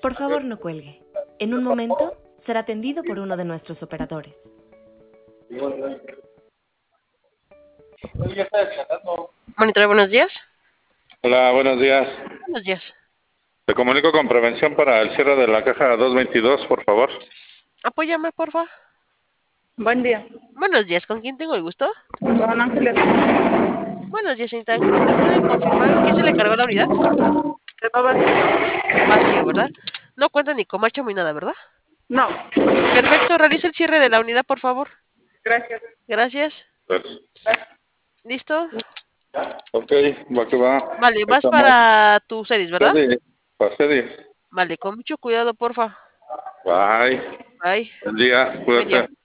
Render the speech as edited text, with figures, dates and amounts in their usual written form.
Por favor, no cuelgue. En un momento será atendido por uno de nuestros operadores. Monitor, buenos días. Hola, buenos días. Buenos días. Te comunico con prevención para el cierre de la caja 222, por favor. Apóyame, porfa. Buen día. Buenos días, ¿con quién tengo el gusto? Don Ángeles. Buenos días, señorita Ángeles. ¿Me puede confirmar quién se le cargó la unidad? ¿Te va vacío? Vacío, ¿verdad? No cuenta ni con marcha ni nada, ¿verdad? No. Perfecto, realice el cierre de la unidad, por favor. Gracias. Gracias. Gracias. ¿Listo? Ok, va que va. Vale, vas Estamos. para tu series, ¿verdad? Para series. Vale, con mucho cuidado, porfa. Bye. Bye. Buen día, Buen día. cuídate.